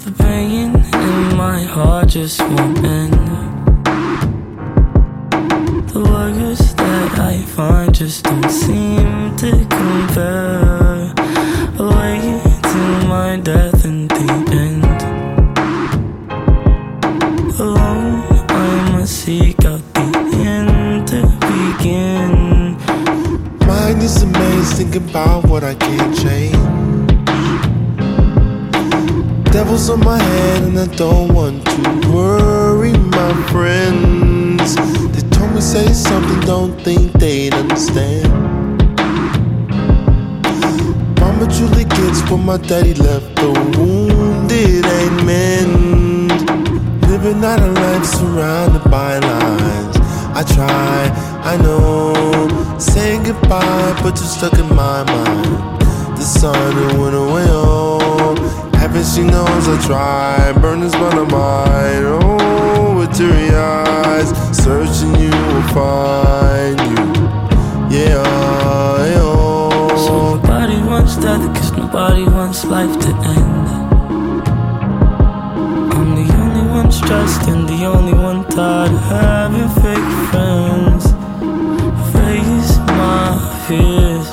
The pain in my heart just won't end. The words that I find just don't seem to compare. Away to my death in the end. Alone I must seek out the end to begin. Mind is amazed, thinking about what I can't change. Devil's on my head and I don't want to worry my friends. They told me say something, don't think they'd understand. Mama truly gets what my daddy left, the wounded ain't mend. Living out a life surrounded by lines. I try, I know, saying goodbye, but you're stuck in my mind. The sun that went away, oh, heaven she knows I try. Burning spot of mine, oh, with teary eyes. Searching you will find you, yeah, oh. So nobody wants death, cause nobody wants life to end. I'm the only one stressed and the only one tired of having fake friends. Face my fears.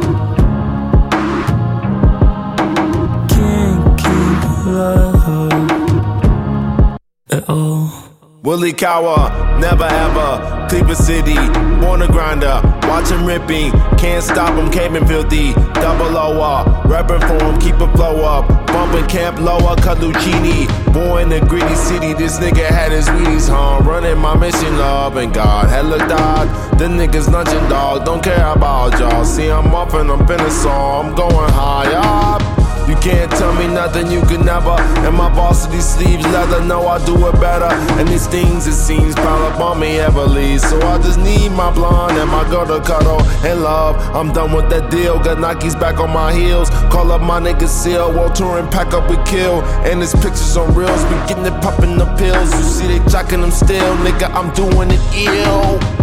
Can't keep love at all. Willie Cower, never ever, Cleveland City, born a grinder, watch him ripping, can't stop him, came in filthy, double OR, reppin' for him, keep a flow up, bumpin' Camp Lower, Carluccini, born in a gritty city, this nigga had his Wheaties, running my mission, love and God, had looked odd, the niggas lunching dog, don't care about y'all, see I'm off and I'm finna saw, I'm going high up. You can't tell me nothing, you can never. And my varsity sleeves leather, know I do it better. And these things, it seems, pile up on me heavily. So I just need my blonde and my girl to cuddle and love. I'm done with that deal, got Nikes back on my heels. Call up my nigga Seal, World Tour and pack up with Kill. And his pictures on reels, been getting it popping the pills. You see they jocking them still, nigga, I'm doing it ill.